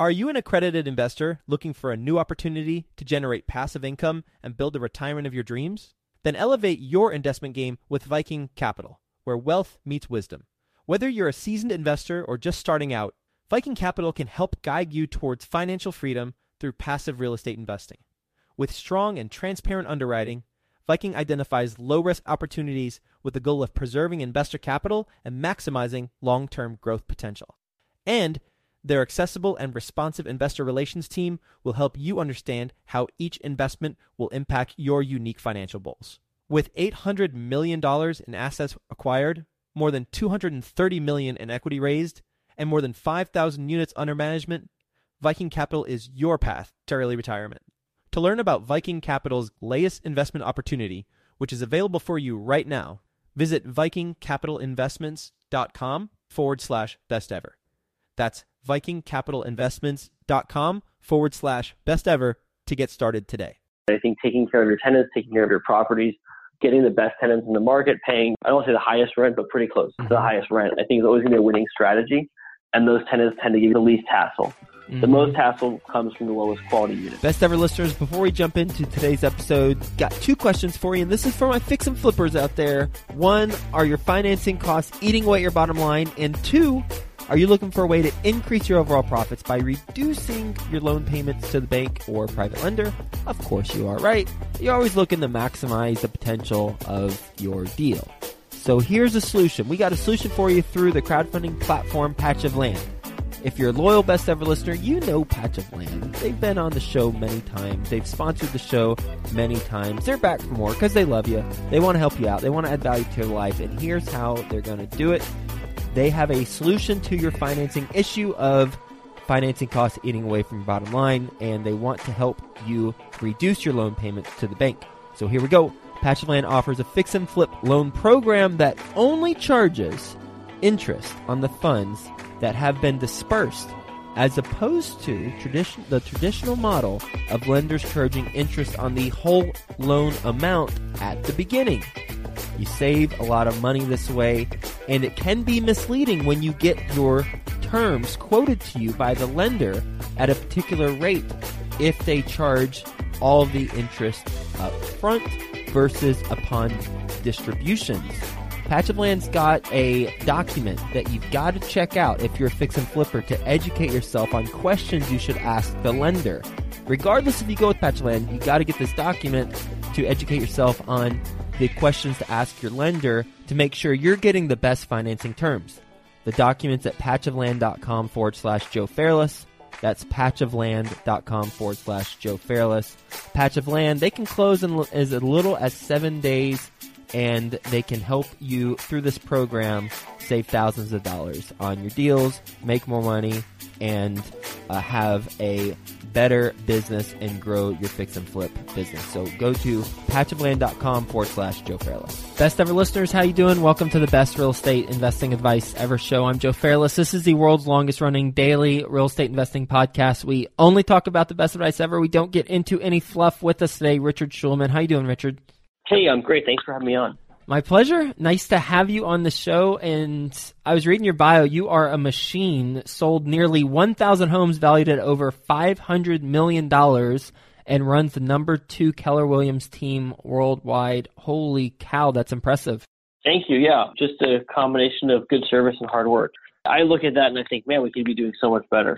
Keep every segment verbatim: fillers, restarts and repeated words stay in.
Are you an accredited investor looking for a new opportunity to generate passive income and build the retirement of your dreams? Then elevate your investment game with Viking Capital, where wealth meets wisdom. Whether you're a seasoned investor or just starting out, Viking Capital can help guide you towards financial freedom through passive real estate investing. With strong and transparent underwriting, Viking identifies low-risk opportunities with the goal of preserving investor capital and maximizing long-term growth potential. And their accessible and responsive investor relations team will help you understand how each investment will impact your unique financial goals. With eight hundred million dollars in assets acquired, more than two hundred thirty million dollars in equity raised, and more than five thousand units under management, Viking Capital is your path to early retirement. To learn about Viking Capital's latest investment opportunity, which is available for you right now, visit vikingcapitalinvestments.com forward slash best ever. That's vikingcapitalinvestments.com forward slash best ever to get started today. I think taking care of your tenants, taking care of your properties, getting the best tenants in the market, paying, I don't want to say the highest rent, but pretty close to the highest rent, I think is always going to be a winning strategy. And those tenants tend to give you the least hassle. Mm-hmm. The most hassle comes from the lowest quality unit. Best ever listeners, before we jump into today's episode, got two questions for you, and this is for my fix and flippers out there. One, are your financing costs eating away at your bottom line? And two, are you looking for a way to increase your overall profits by reducing your loan payments to the bank or private lender? Of course you are, right? You're always looking to maximize the potential of your deal. So here's a solution. We got a solution for you through the crowdfunding platform Patch of Land. If you're a loyal Best Ever listener, you know Patch of Land. They've been on the show many times. They've sponsored the show many times. They're back for more because they love you. They want to help you out. They want to add value to your life. And here's how they're going to do it. They have a solution to your financing issue of financing costs eating away from your bottom line, and they want to help you reduce your loan payments to the bank. So here we go. Patch of Land offers a fix and flip loan program that only charges interest on the funds that have been dispersed, as opposed to tradition, the traditional model of lenders charging interest on the whole loan amount at the beginning. You save a lot of money this way, and it can be misleading when you get your terms quoted to you by the lender at a particular rate if they charge all the interest up front versus upon distributions. Patch of Land's got a document that you've got to check out if you're a fix and flipper to educate yourself on questions you should ask the lender. Regardless if you go with Patch of Land, you got to get this document to educate yourself on the questions to ask your lender to make sure you're getting the best financing terms. The document's at patchofland.com forward slash Joe Fairless. That's patchofland.com forward slash Joe Fairless. Patch of Land, they can close in as little as seven days, and they can help you through this program save thousands of dollars on your deals, make more money, and uh, have a better business and grow your fix and flip business. So go to patchofland.com forward slash Joe Fairless. Best ever listeners, how you doing? Welcome to the best real estate investing advice ever show. I'm Joe Fairless. This is the world's longest running daily real estate investing podcast. We only talk about the best advice ever. We don't get into any fluff. With us today, Richard Schulman. How you doing, Richard? Hey, I'm great. Thanks for having me on. My pleasure. Nice to have you on the show. And I was reading your bio. You are a machine, sold nearly one thousand homes valued at over five hundred million dollars, and runs the number two Keller Williams team worldwide. Holy cow, that's impressive. Thank you. Yeah, just a combination of good service and hard work. I look at that and I think, man, we could be doing so much better.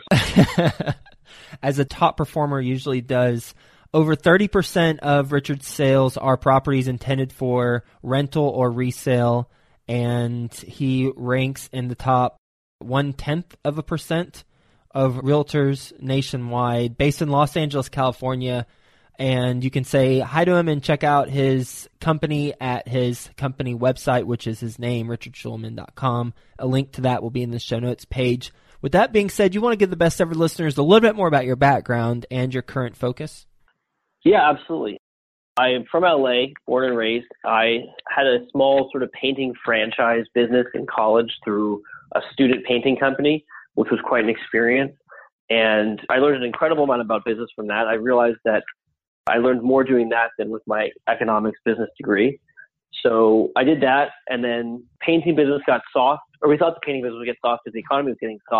As a top performer usually does, over thirty percent of Richard's sales are properties intended for rental or resale, and he ranks in the top one-tenth of a percent of realtors nationwide, based in Los Angeles, California. And you can say hi to him and check out his company at his company website, which is his name, richard schulman dot com. A link to that will be in the show notes page. With that being said, you want to give the best ever listeners a little bit more about your background and your current focus? Yeah, absolutely. I am from L A, born and raised. I had a small sort of painting franchise business in college through a student painting company, which was quite an experience. And I learned an incredible amount about business from that. I realized that I learned more doing that than with my economics business degree. So I did that, and then painting business got soft, or we thought the painting business would get soft because the economy was getting soft.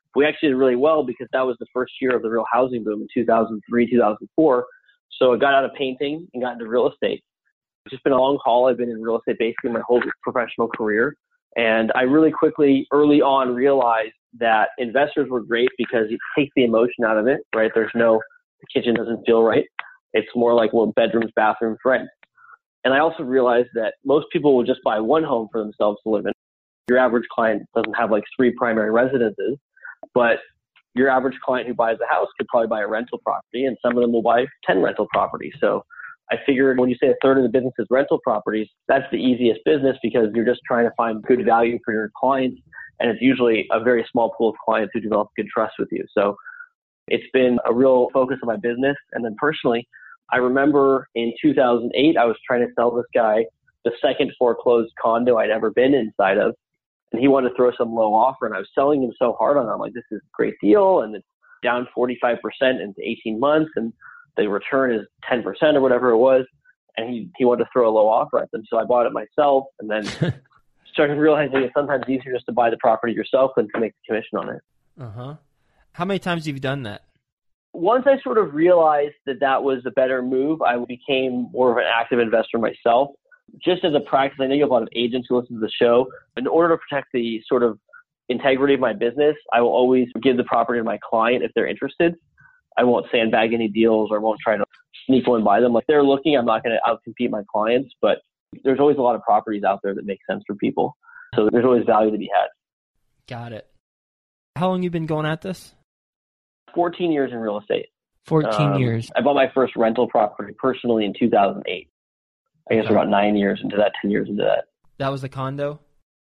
We actually did really well because that was the first year of the real housing boom in two thousand three, two thousand four. So I got out of painting and got into real estate. It's just been a long haul. I've been in real estate basically my whole professional career. And I really quickly, early on, realized that investors were great because it takes the emotion out of it, right? There's no, the kitchen doesn't feel right. It's more like, well, bedrooms, bathrooms, rent. And I also realized that most people will just buy one home for themselves to live in. Your average client doesn't have like three primary residences, but your average client who buys a house could probably buy a rental property, and some of them will buy ten rental properties. So I figured when you say a third of the business is rental properties, that's the easiest business because you're just trying to find good value for your clients. And it's usually a very small pool of clients who develop good trust with you. So it's been a real focus of my business. And then personally, I remember in two thousand eight, I was trying to sell this guy the second foreclosed condo I'd ever been inside of. And he wanted to throw some low offer. And I was selling him so hard on it. I'm like, this is a great deal. And it's down forty-five percent into eighteen months. And the return is ten percent or whatever it was. And he, he wanted to throw a low offer at them. So I bought it myself and then started realizing it's sometimes easier just to buy the property yourself than to make the commission on it. Uh-huh. How many times have you done that? Once I sort of realized that that was a better move, I became more of an active investor myself. Just as a practice, I know you have a lot of agents who listen to the show. In order to protect the sort of integrity of my business, I will always give the property to my client if they're interested. I won't sandbag any deals or won't try to sneak one by them. Like they're looking, I'm not going to outcompete my clients, but there's always a lot of properties out there that make sense for people. So there's always value to be had. Got it. How long you been going at this? fourteen years in real estate. fourteen um, years. I bought my first rental property personally in two thousand eight. I guess Okay. we're about nine years into that, ten years into that. That was a condo?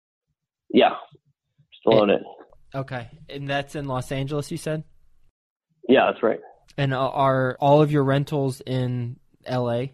Yeah. Still It- own it. Okay. And that's in Los Angeles, you said? Yeah, that's right. And are all of your rentals in L A?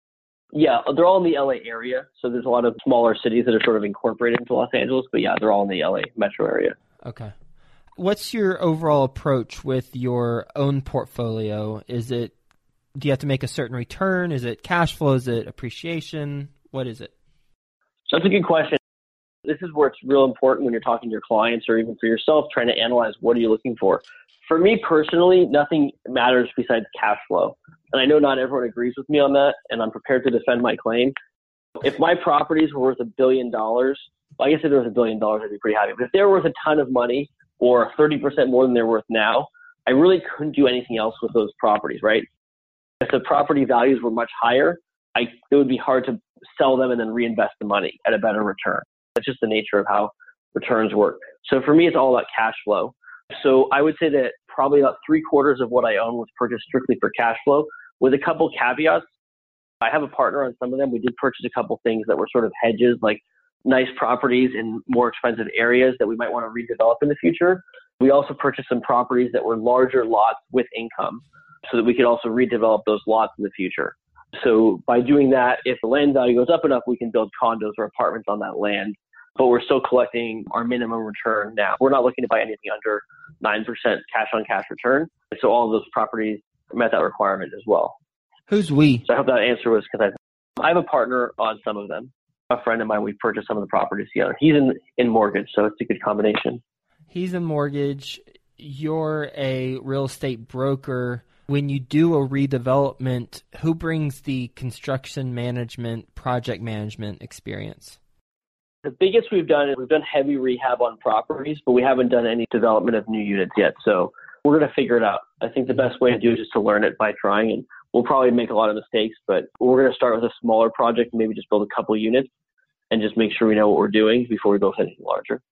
Yeah, they're all in the L A area. So there's a lot of smaller cities that are sort of incorporated into Los Angeles. But yeah, they're all in the L A metro area. Okay. What's your overall approach with your own portfolio? Is it, do you have to make a certain return? Is it cash flow? Is it appreciation? What is it? So that's a good question. This is where it's real important when you're talking to your clients or even for yourself, trying to analyze what are you looking for. For me personally, nothing matters besides cash flow. And I know not everyone agrees with me on that, and I'm prepared to defend my claim. If my properties were worth a billion dollars, well, I guess if there was a billion dollars, I'd be pretty happy. But if they were worth a ton of money or thirty percent more than they're worth now, I really couldn't do anything else with those properties, right? If the property values were much higher, I, it would be hard to sell them and then reinvest the money at a better return. That's just the nature of how returns work. So for me, it's all about cash flow. So I would say that probably about three quarters of what I own was purchased strictly for cash flow with a couple caveats. I have a partner on some of them. We did purchase a couple things that were sort of hedges, like nice properties in more expensive areas that we might want to redevelop in the future. We also purchased some properties that were larger lots with income so that we could also redevelop those lots in the future. So by doing that, if the land value goes up enough, we can build condos or apartments on that land. But we're still collecting our minimum return now. We're not looking to buy anything under nine percent cash on cash return. So all of those properties met that requirement as well. Who's we? So I hope that answer was, because I, I have a partner on some of them. A friend of mine, we purchased some of the properties together. He's in, in mortgage, so it's a good combination. He's a mortgage. You're a real estate broker. When you do a redevelopment, who brings the construction management, project management experience? The biggest we've done is we've done heavy rehab on properties, but we haven't done any development of new units yet. So we're going to figure it out. I think the best way to do it is just to learn it by trying, and we'll probably make a lot of mistakes, but we're going to start with a smaller project and maybe just build a couple units and just make sure we know what we're doing before we go with anything larger.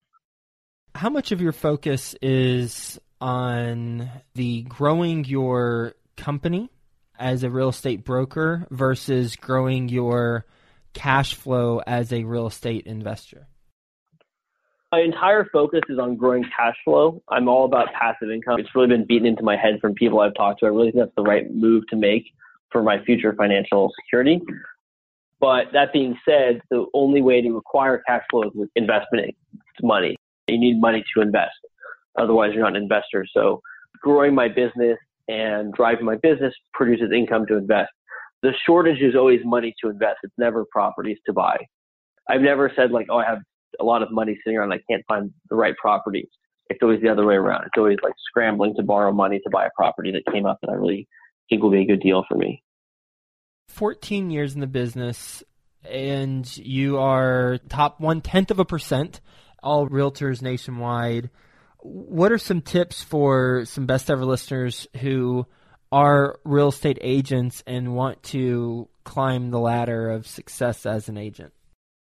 How much of your focus is on the growing your company as a real estate broker versus growing your cash flow as a real estate investor? My entire focus is on growing cash flow. I'm all about passive income. It's really been beaten into my head from people I've talked to. I really think that's the right move to make for my future financial security. But that being said, the only way to acquire cash flow is with investment money. You need money to invest. Otherwise, you're not an investor. So growing my business and driving my business produces income to invest. The shortage is always money to invest. It's never properties to buy. I've never said like, oh, I have a lot of money sitting around and I can't find the right property. It's always the other way around. It's always like scrambling to borrow money to buy a property that came up that I really think will be a good deal for me. fourteen years in the business, and you are top one-tenth of a percent, all realtors nationwide. What are some tips for some best ever listeners who are real estate agents and want to climb the ladder of success as an agent?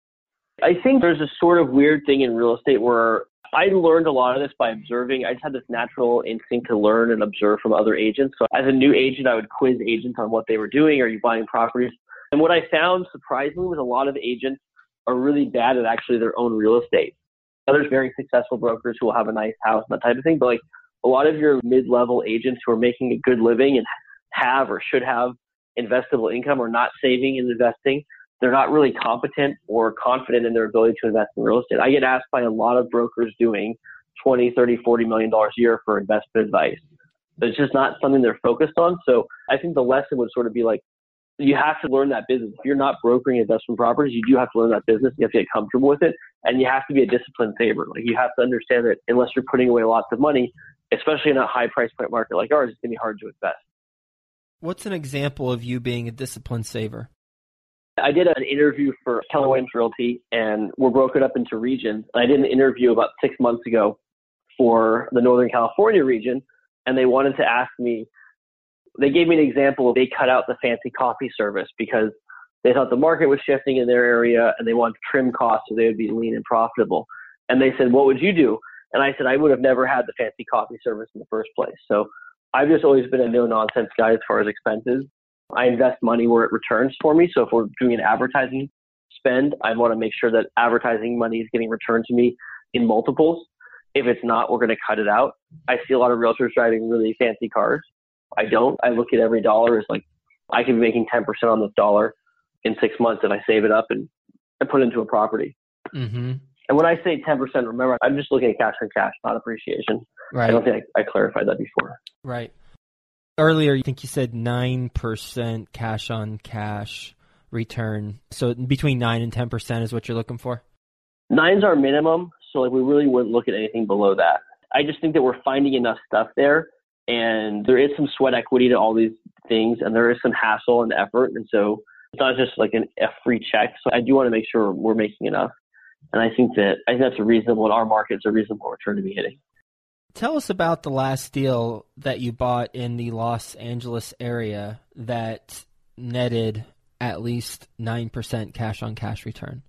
I think there's a sort of weird thing in real estate where I learned a lot of this by observing. I just had this natural instinct to learn and observe from other agents. So as a new agent, I would quiz agents on what they were doing. Are you buying properties? And what I found surprisingly was a lot of agents are really bad at actually their own real estate. Now, there's very successful brokers who will have a nice house and that type of thing. But like a lot of your mid-level agents who are making a good living and have or should have investable income or not saving and investing, they're not really competent or confident in their ability to invest in real estate. I get asked by a lot of brokers doing twenty, thirty, forty million dollars a year for investment advice. But it's just not something they're focused on. So I think the lesson would sort of be like, you have to learn that business. If you're not brokering investment properties, you do have to learn that business. You have to get comfortable with it. And you have to be a disciplined saver. Like you have to understand that unless you're putting away lots of money, especially in a high price point market like ours, it's going to be hard to invest. What's an example of you being a disciplined saver? I did an interview for Keller Williams Realty, and we're broken up into regions. I did an interview about six months ago for the Northern California region, and they wanted to ask me, they gave me an example of they cut out the fancy coffee service because they thought the market was shifting in their area and they wanted to trim costs so they would be lean and profitable. And they said, what would you do? And I said, I would have never had the fancy coffee service in the first place. So I've just always been a no-nonsense guy as far as expenses. I invest money where it returns for me. So if we're doing an advertising spend, I want to make sure that advertising money is getting returned to me in multiples. If it's not, we're going to cut it out. I see a lot of realtors driving really fancy cars. I don't. I look at every dollar as like, I could be making ten percent on this dollar in six months if I save it up and, and put it into a property. Mm-hmm. And when I say ten percent, remember, I'm just looking at cash on cash, not appreciation. Right. I don't think I, I clarified that before. Right. Earlier, I think you said nine percent cash on cash return. So between nine and ten percent is what you're looking for? Nine's our minimum. So like we really wouldn't look at anything below that. I just think that we're finding enough stuff there. And there is some sweat equity to all these things, and there is some hassle and effort. And so it's not just like an, a free check. So I do want to make sure we're making enough. And I think that I think that's a reasonable, in our markets, a reasonable return to be hitting. Tell us about the last deal that you bought in the Los Angeles area that netted at least nine percent cash on cash return.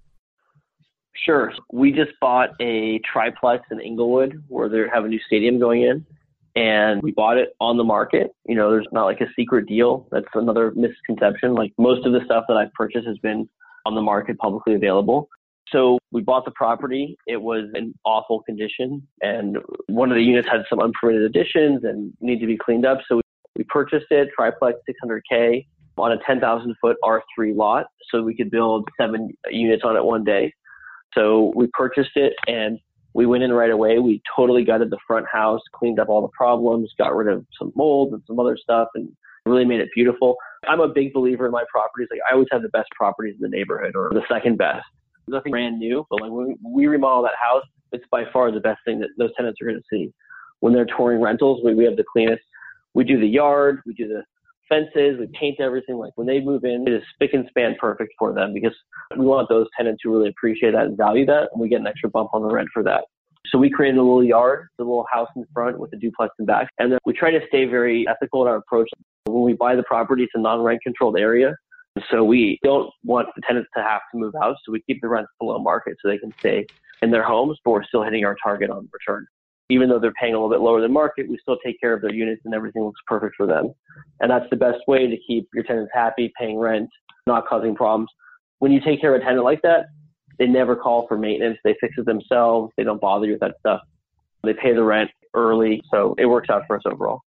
Sure. We just bought a triplex in Inglewood where they have a new stadium going in. And we bought it on the market. You know, there's not like a secret deal. That's another misconception. Like most of the stuff that I've purchased has been on the market, publicly available. So we bought the property. It was in awful condition. And one of the units had some unpermitted additions and needed to be cleaned up. So we, we purchased it, triplex, six hundred K on a ten thousand foot R three lot. So we could build seven units on it one day. So we purchased it and we went in right away. We totally gutted the front house, cleaned up all the problems, got rid of some mold and some other stuff, and really made it beautiful. I'm a big believer in my properties. Like I always have the best properties in the neighborhood or the second best. Nothing brand new, but like when we remodel that house, it's by far the best thing that those tenants are going to see. When they're touring rentals, we, we have the cleanest. We do the yard, we do the fences, we paint everything. Like when they move in, it is spick and span perfect for them because we want those tenants who really appreciate that and value that, and we get an extra bump on the rent for that. So we created a little yard, the little house in front with a duplex in back, and then we try to stay very ethical in our approach. When we buy the property, it's a non-rent controlled area, so we don't want the tenants to have to move out, so we keep the rents below market so they can stay in their homes, but we're still hitting our target on return. Even though they're paying a little bit lower than market, we still take care of their units and everything looks perfect for them. And that's the best way to keep your tenants happy, paying rent, not causing problems. When you take care of a tenant like that, they never call for maintenance. They fix it themselves. They don't bother you with that stuff. They pay the rent early. So it works out for us overall.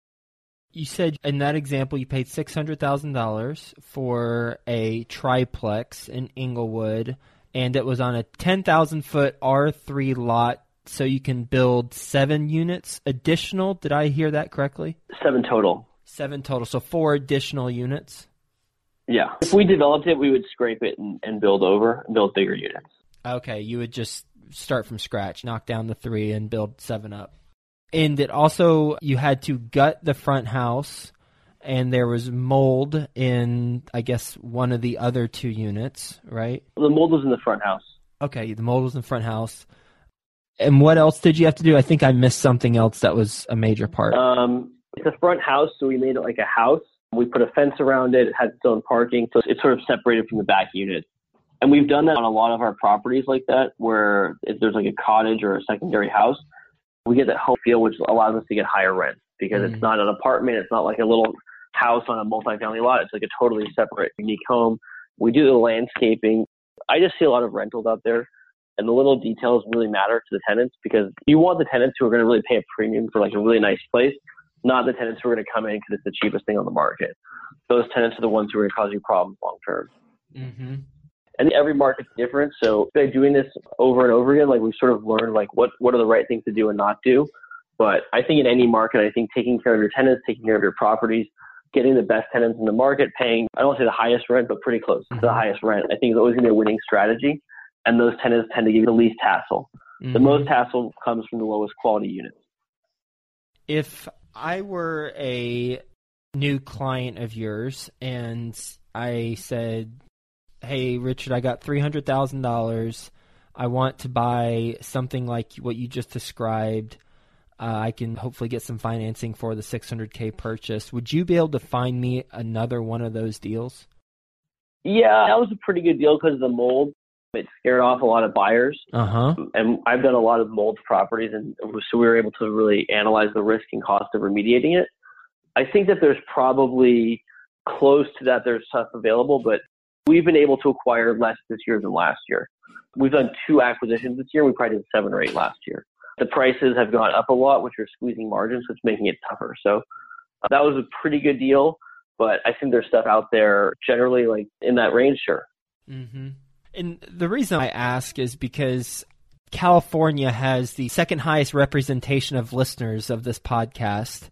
You said in that example you paid six hundred thousand dollars for a triplex in Inglewood, and it was on a ten thousand foot R three lot. So you can build seven units additional. Did I hear that correctly? Seven total. Seven total. So four additional units? Yeah. If we developed it, we would scrape it and, and build over and build bigger units. Okay. You would just start from scratch, knock down the three and build seven up. And it also, you had to gut the front house, and there was mold in, I guess, one of the other two units, right? The mold was in the front house. Okay, the mold was in the front house. And what else did you have to do? I think I missed something else that was a major part. Um, it's a front house, so we made it like a house. We put a fence around it. It had its own parking, so it's sort of separated from the back unit. And we've done that on a lot of our properties like that, where if there's like a cottage or a secondary house, we get that home feel, which allows us to get higher rent because mm. it's not an apartment. It's not like a little house on a multifamily lot. It's like a totally separate, unique home. We do the landscaping. I just see a lot of rentals out there, and the little details really matter to the tenants because you want the tenants who are going to really pay a premium for like a really nice place, not the tenants who are going to come in because it's the cheapest thing on the market. Those tenants are the ones who are going to cause you problems long term. Mm-hmm. And every market's different. So by doing this over and over again, like we've sort of learned like what, what are the right things to do and not do. But I think in any market, I think taking care of your tenants, taking care of your properties, getting the best tenants in the market, paying, I don't want to say the highest rent, but pretty close mm-hmm. to the highest rent, I think is always going to be a winning strategy. And those tenants tend to give you the least hassle. Mm-hmm. The most hassle comes from the lowest quality units. If I were a new client of yours and I said, hey, Richard, I got three hundred thousand dollars. I want to buy something like what you just described. Uh, I can hopefully get some financing for the six hundred K purchase. Would you be able to find me another one of those deals? Yeah, that was a pretty good deal because of the mold. It scared off a lot of buyers. Uh-huh. And I've done a lot of mold properties, and so we were able to really analyze the risk and cost of remediating it. I think that there's probably close to that there's stuff available, but we've been able to acquire less this year than last year. We've done two acquisitions this year. We probably did seven or eight last year. The prices have gone up a lot, which are squeezing margins, which is making it tougher. So uh, that was a pretty good deal, but I think there's stuff out there generally like in that range, sure. Mm-hmm. And the reason I ask is because California has the second highest representation of listeners of this podcast,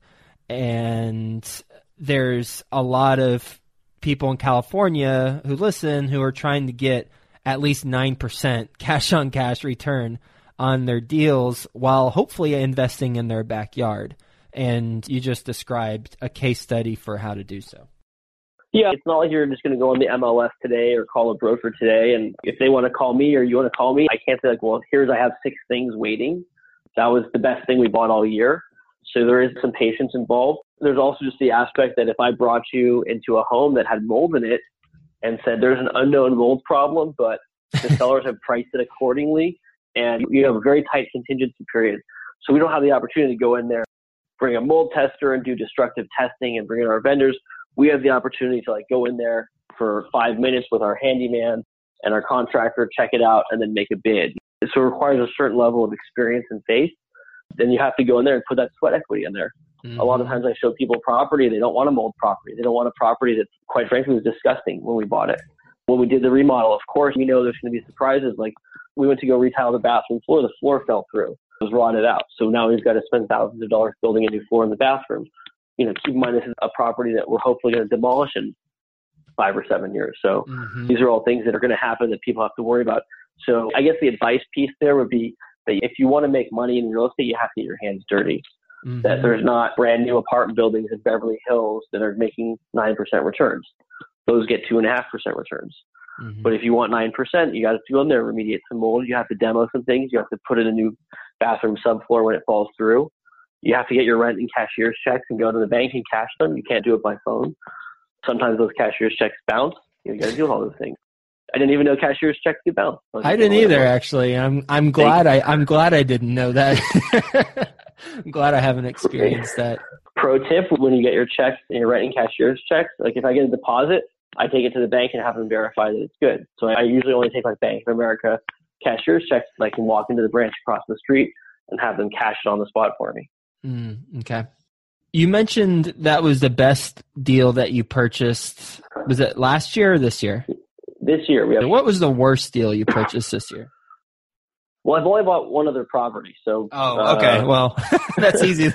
and there's a lot of people in California who listen who are trying to get at least nine percent cash on cash return on their deals while hopefully investing in their backyard. And you just described a case study for how to do so. Yeah, it's not like you're just going to go on the M L S today or call a broker today. And if they want to call me or you want to call me, I can't say like, well, here's, I have six things waiting. That was the best thing we bought all year. So there is some patience involved. There's also just the aspect that if I brought you into a home that had mold in it and said there's an unknown mold problem, but the sellers have priced it accordingly, and you have a very tight contingency period. So we don't have the opportunity to go in there, bring a mold tester and do destructive testing and bring in our vendors. We have the opportunity to like go in there for five minutes with our handyman and our contractor, check it out, and then make a bid. So it requires a certain level of experience and faith. Then you have to go in there and put that sweat equity in there. Mm-hmm. A lot of times I show people property. They don't want a mold property. They don't want a property that, quite frankly, was disgusting when we bought it. When we did the remodel, of course, we know there's going to be surprises. Like we went to go retile the bathroom floor. The floor fell through. It was rotted out. So now we've got to spend thousands of dollars building a new floor in the bathroom. You know, keep in mind this is a property that we're hopefully going to demolish in five or seven years. So mm-hmm. these are all things that are going to happen that people have to worry about. So I guess the advice piece there would be that if you want to make money in real estate, you have to get your hands dirty. Mm-hmm. That there's not brand new apartment buildings in Beverly Hills that are making nine percent returns. Those get two and a half percent returns. Mm-hmm. But if you want nine percent, you got to go in there, remediate some mold. You have to demo some things. You have to put in a new bathroom subfloor when it falls through. You have to get your rent and cashier's checks and go to the bank and cash them. You can't do it by phone. Sometimes those cashier's checks bounce. You got to do all those things. I didn't even know cashier's checks could bounce. I, I didn't either, actually. I'm I'm glad I I'm glad I didn't know that. I'm glad I haven't experienced that. Pro tip: when you get your checks and your rent and cashier's checks, like if I get a deposit, I take it to the bank and have them verify that it's good. So I usually only take like Bank of America cashier's checks, and I can walk into the branch across the street and have them cash it on the spot for me. Mm, okay. You mentioned that was the best deal that you purchased. Was it last year or this year? This year. We have. What was the worst deal you purchased this year? Well, I've only bought one other property, so. Oh, okay. Uh, well, that's easy.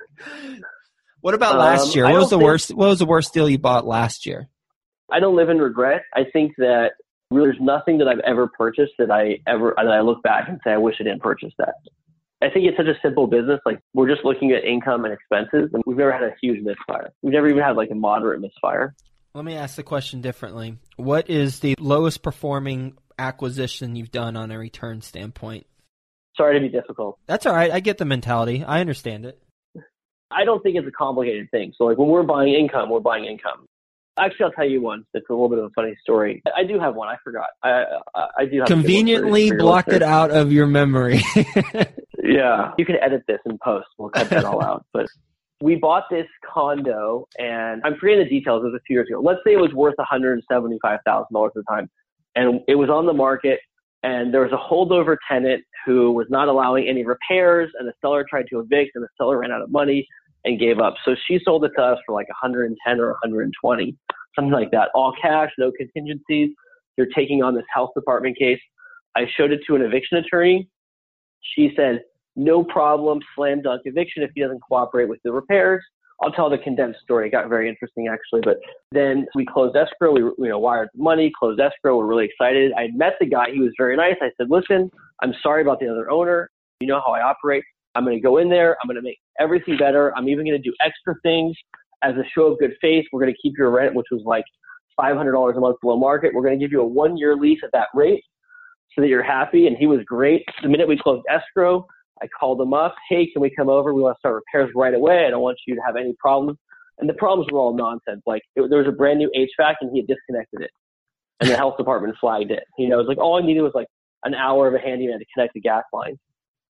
What about last year? Um, what was the think, worst? What was the worst deal you bought last year? I don't live in regret. I think that Really, there's nothing that I've ever purchased that I ever, that I look back and say, I wish I didn't purchase that. I think it's such a simple business. Like, we're just looking at income and expenses, and we've never had a huge misfire. We've never even had like a moderate misfire. Let me ask the question differently. What is the lowest performing acquisition you've done on a return standpoint? Sorry to be difficult. That's all right. I get the mentality. I understand it. I don't think it's a complicated thing. So like when we're buying income, we're buying income. Actually, I'll tell you one. It's a little bit of a funny story. I do have one. I forgot. I I, I do have conveniently blocked it out of your memory. Yeah, you can edit this in post. We'll cut that all out. But we bought this condo, and I'm forgetting the details. It was a few years ago. Let's say it was worth one hundred seventy-five thousand dollars at the time, and it was on the market. And there was a holdover tenant who was not allowing any repairs, and the seller tried to evict, and the seller ran out of money and gave up. So she sold it to us for like one hundred ten or one hundred twenty, something like that. All cash, no contingencies. You're taking on this health department case. I showed it to an eviction attorney. She said, no problem, slam dunk eviction if he doesn't cooperate with the repairs. I'll tell the condensed story. It got very interesting, actually. But then we closed escrow. We you know, wired the money, closed escrow. We're really excited. I met the guy. He was very nice. I said, listen, I'm sorry about the other owner. You know how I operate. I'm going to go in there. I'm going to make everything better. I'm even going to do extra things as a show of good faith. We're going to keep your rent, which was like five hundred dollars a month below market. We're going to give you a one-year lease at that rate so that you're happy. And he was great. The minute we closed escrow, I called him up. Hey, can we come over? We want to start repairs right away. I don't want you to have any problems. And the problems were all nonsense. Like it, there was a brand new H V A C and he had disconnected it. And the health department flagged it. You know, it was like all I needed was like an hour of a handyman to connect the gas line.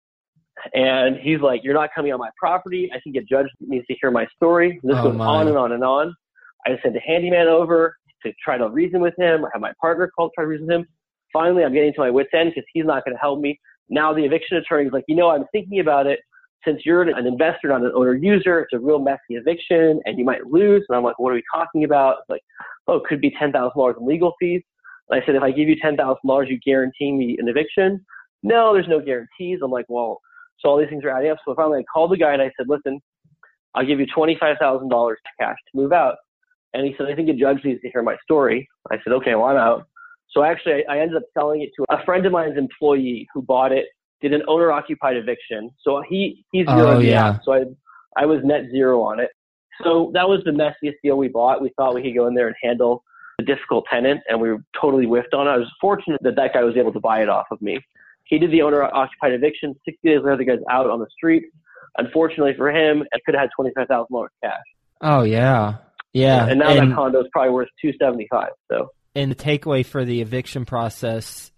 And he's like, you're not coming on my property. I think a judge needs to hear my story. This oh, goes my. on and on and on. I sent a handyman over to try to reason with him. I have my partner called to try to reason with him. Finally, I'm getting to my wit's end because he's not going to help me. Now the eviction attorney is like, you know, I'm thinking about it. Since you're an investor, not an owner user, it's a real messy eviction and you might lose. And I'm like, what are we talking about? It's like, oh, it could be ten thousand dollars in legal fees. And I said, if I give you ten thousand dollars, you guarantee me an eviction? No, there's no guarantees. I'm like, well, so all these things are adding up. So finally I called the guy and I said, listen, I'll give you twenty-five thousand dollars cash to move out. And he said, I think a judge needs to hear my story. I said, okay, well, I'm out. So actually, I ended up selling it to a friend of mine's employee who bought it, did an owner-occupied eviction. So he he's zero. Oh, yeah. So I I was net zero on it. So that was the messiest deal we bought. We thought we could go in there and handle the difficult tenant, and we were totally whiffed on it. I was fortunate that that guy was able to buy it off of me. He did the owner-occupied eviction. sixty days later, the guy's out on the street. Unfortunately for him, I could have had twenty-five thousand dollars cash. Oh, yeah. Yeah. And now and- that condo is probably worth two seventy-five. So. And the takeaway for the eviction process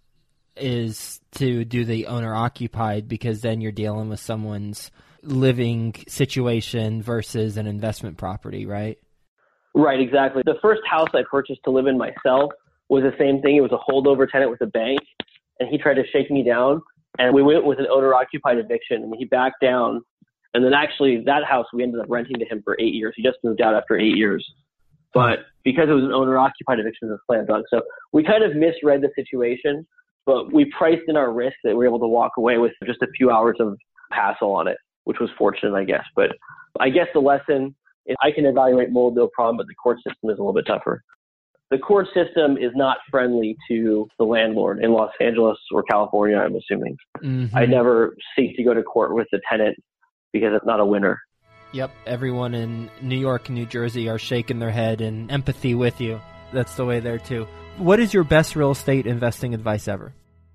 is to do the owner-occupied because then you're dealing with someone's living situation versus an investment property, right? Right, exactly. The first house I purchased to live in myself was the same thing. It was a holdover tenant with a bank, and he tried to shake me down, and we went with an owner-occupied eviction, and he backed down. And then actually that house we ended up renting to him for eight years. He just moved out after eight years. But because it was an owner-occupied eviction, it was a slam dunk. So we kind of misread the situation, but we priced in our risk that we were able to walk away with just a few hours of hassle on it, which was fortunate, I guess. But I guess the lesson is I can evaluate mold, no problem, but the court system is a little bit tougher. The court system is not friendly to the landlord in Los Angeles or California, I'm assuming. Mm-hmm. I never seek to go to court with the tenant because it's not a winner. Yep, everyone in New York and New Jersey are shaking their head in empathy with you. That's the way there, too. What is your best real estate investing advice ever?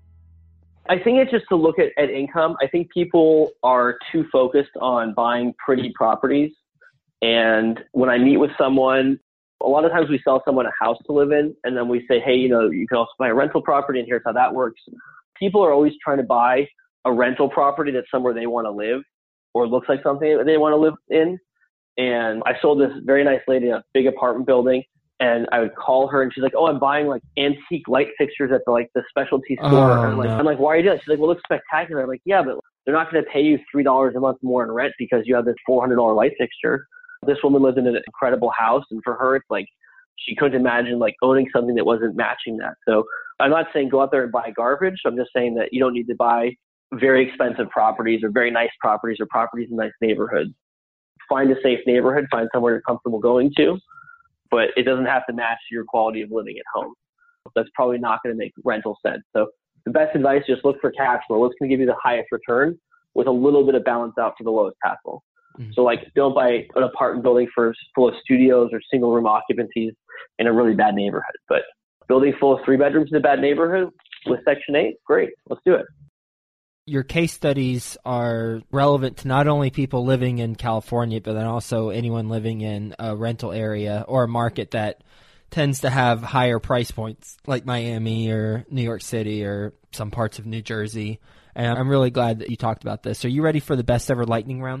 I think it's just to look at, at income. I think people are too focused on buying pretty properties. And when I meet with someone, a lot of times we sell someone a house to live in, and then we say, hey, you know, you can also buy a rental property, and here's how that works. People are always trying to buy a rental property that's somewhere they want to live, or looks like something that they want to live in. And I sold this very nice lady in a big apartment building, and I would call her and she's like, oh, I'm buying like antique light fixtures at the, like the specialty store. Oh, and I'm like, no. I'm like, why are you doing that? She's like, well, it looks spectacular. I'm like, yeah, but they're not going to pay you three dollars a month more in rent because you have this four hundred dollars light fixture. This woman lived in an incredible house. And for her, it's like, she couldn't imagine like owning something that wasn't matching that. So I'm not saying go out there and buy garbage. I'm just saying that you don't need to buy very expensive properties or very nice properties or properties in nice neighborhoods. Find a safe neighborhood, find somewhere you're comfortable going to, but it doesn't have to match your quality of living at home. that's probably not going to make rental sense. So the best advice is just look for cash flow. What's going to give you the highest return with a little bit of balance out for the lowest hassle. Mm-hmm. So like don't buy an apartment building for full of studios or single room occupancies in a really bad neighborhood. But building full of three bedrooms in a bad neighborhood with Section eight, great. Let's do it. Your case studies are relevant to not only people living in California, but then also anyone living in a rental area or a market that tends to have higher price points, like Miami or New York City or some parts of New Jersey. And I'm really glad that you talked about this. Are you ready for the best ever lightning round?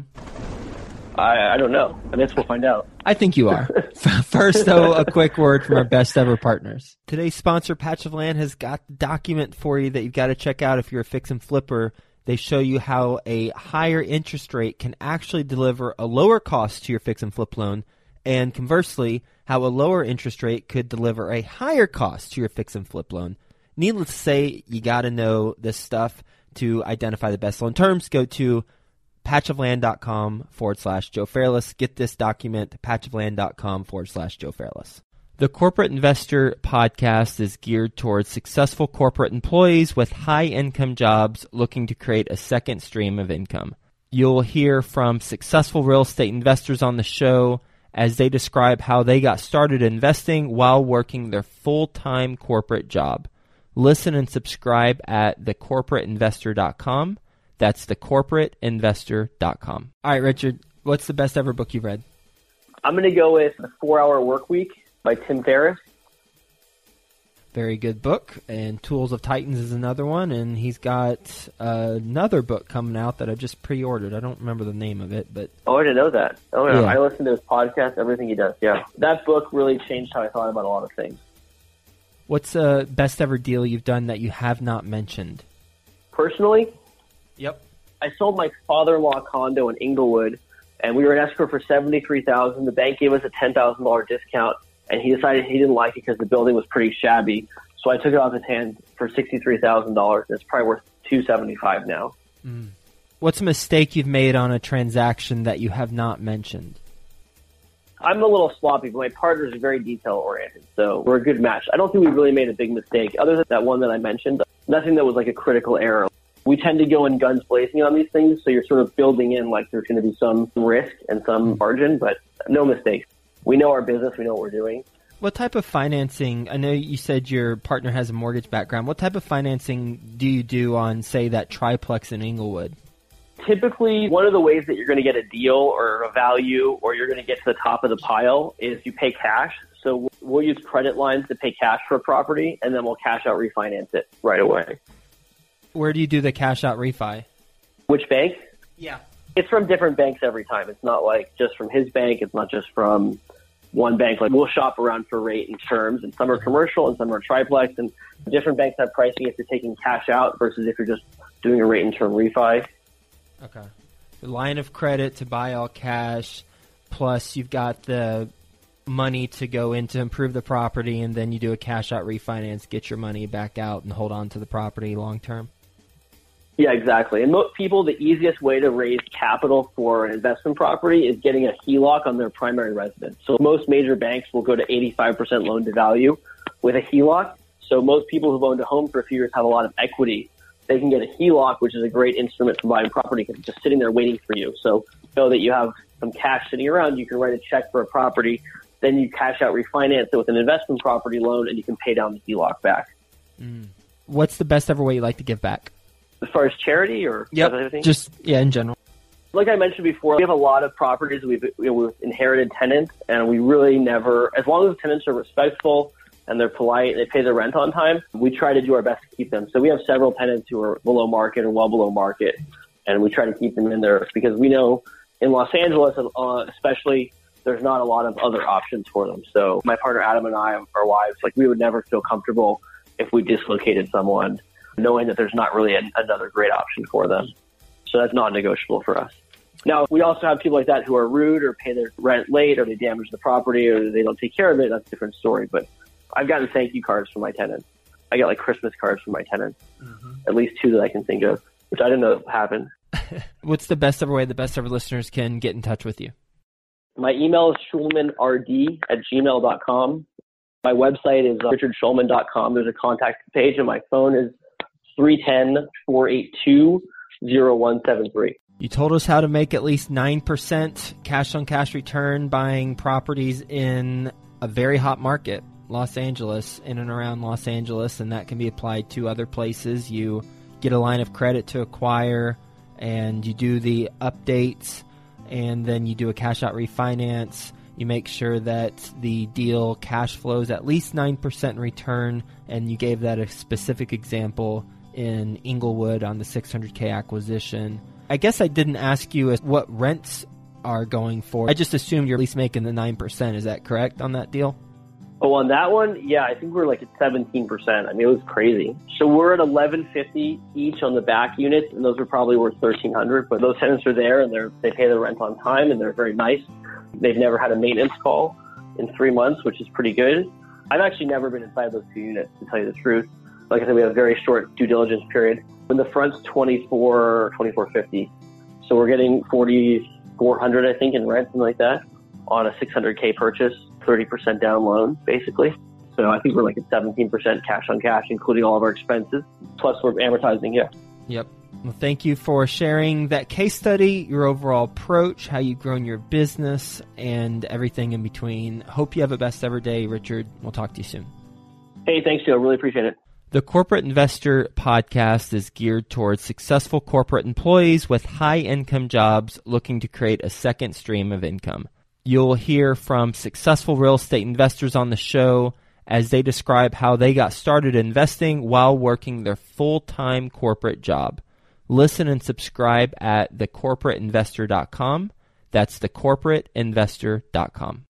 I, I don't know. I guess we'll find out. I think you are. First, though, a quick word from our best ever partners. Today's sponsor, Patch of Land, has got the document for you that you've got to check out if you're a fix and flipper. They show you how a higher interest rate can actually deliver a lower cost to your fix and flip loan, and conversely, how a lower interest rate could deliver a higher cost to your fix and flip loan. Needless to say, you got to know this stuff to identify the best loan terms. Go to patchofland.com forward slash Joe Fairless. Get this document, patchofland.com forward slash Joe Fairless. The Corporate Investor Podcast is geared towards successful corporate employees with high-income jobs looking to create a second stream of income. You'll hear from successful real estate investors on the show as they describe how they got started investing while working their full-time corporate job. Listen and subscribe at the corporate investor dot com. That's the corporate investor dot com. All right, Richard, what's the best ever book you've read? I'm going to go with The four-Hour Workweek by Tim Ferriss. Very good book. And Tools of Titans is another one. And he's got uh, another book coming out that I just pre-ordered. I don't remember the name of it, but oh, I didn't know that. Oh, yeah. yeah. I listen to his podcast, everything he does. Yeah, that book really changed how I thought about a lot of things. What's the best ever deal you've done that you have not mentioned? Personally? Yep. I sold my father-in-law condo in Inglewood, and we were in escrow for seventy-three thousand dollars. The bank gave us a ten thousand dollars discount, and he decided he didn't like it because the building was pretty shabby. So I took it off his hands for sixty-three thousand dollars. It's probably worth two hundred seventy-five thousand dollars now. Mm. What's a mistake you've made on a transaction that you have not mentioned? I'm a little sloppy, but my partner is very detail-oriented, so we're a good match. I don't think we really made a big mistake, other than that one that I mentioned. Nothing that was like a critical error. We tend to go in guns blazing on these things, so you're sort of building in like there's going to be some risk and some margin, but no mistakes. We know our business. We know what we're doing. What type of financing, I know you said your partner has a mortgage background. What type of financing do you do on, say, that triplex in Inglewood? Typically, one of the ways that you're going to get a deal or a value or you're going to get to the top of the pile is you pay cash. So we'll use credit lines to pay cash for a property, and then we'll cash out refinance it right away. Where do you do the cash out refi? Which bank? Yeah. It's from different banks every time. It's not like just from his bank. It's not just from one bank. Like we'll shop around for rate and terms, and some are commercial and some are triplex, and different banks have pricing if you're taking cash out versus if you're just doing a rate and term refi. Okay. The line of credit to buy all cash, plus you've got the money to go in to improve the property, and then you do a cash out refinance, get your money back out, and hold on to the property long term. Yeah, exactly. And most people, the easiest way to raise capital for an investment property is getting a H E L O C on their primary residence. So most major banks will go to eighty-five percent loan to value with a H E L O C. So most people who've owned a home for a few years have a lot of equity. They can get a H E L O C, which is a great instrument for buying property because it's just sitting there waiting for you. So you know that you have some cash sitting around, you can write a check for a property, then you cash out, refinance it with an investment property loan, and you can pay down the H E L O C back. Mm. What's the best ever way you like to give back? As far as charity or yep. everything? Just, yeah, in general. Like I mentioned before, we have a lot of properties we've, you know, we've inherited tenants, and we really never, as long as the tenants are respectful and they're polite, they pay their rent on time, we try to do our best to keep them. So we have several tenants who are below market or well below market, and we try to keep them in there because we know in Los Angeles, uh, especially, there's not a lot of other options for them. So my partner Adam and I, our wives, like we would never feel comfortable if we dislocated someone, knowing that there's not really an, another great option for them. So that's non-negotiable for us. Now, we also have people like that who are rude or pay their rent late or they damage the property or they don't take care of it. That's a different story. But I've gotten thank you cards from my tenants. I get like Christmas cards from my tenants, mm-hmm. at least two that I can think of, which I didn't know happened. What's the best ever way the best ever listeners can get in touch with you? My email is schulmanrd at gmail dot com. My website is richard schulman dot com. There's a contact page, and my phone is three one zero, four eight two, zero one seven three. You told us how to make at least nine percent cash-on-cash return buying properties in a very hot market, Los Angeles, in and around Los Angeles, and that can be applied to other places. You get a line of credit to acquire, and you do the updates, and then you do a cash-out refinance. You make sure that the deal cash flows at least nine percent in return, and you gave that a specific example in Inglewood on the six hundred K acquisition. I guess I didn't ask you what rents are going for. I just assumed you're at least making the nine percent. Is that correct on that deal? Oh, on that one, yeah, I think we're like at seventeen percent. I mean, it was crazy. So we're at eleven fifty each on the back units, and those are probably worth thirteen hundred. But those tenants are there, and they're they pay the rent on time, and they're very nice. They've never had a maintenance call in three months, which is pretty good. I've actually never been inside those two units, to tell you the truth. Like I said, we have a very short due diligence period. When the front's twenty-four, twenty-four fifty, so we're getting forty-four hundred, I think, in rent, something like that, on a six hundred K purchase, thirty percent down loan, basically. So I think we're like at seventeen percent cash on cash, including all of our expenses. Plus, we're amortizing here. Yep. Well, thank you for sharing that case study, your overall approach, how you've grown your business, and everything in between. Hope you have a best ever day, Richard. We'll talk to you soon. Hey, thanks, Joe. Really appreciate it. The Corporate Investor Podcast is geared towards successful corporate employees with high-income jobs looking to create a second stream of income. You'll hear from successful real estate investors on the show as they describe how they got started investing while working their full-time corporate job. Listen and subscribe at the corporate investor dot com. That's the corporate investor dot com.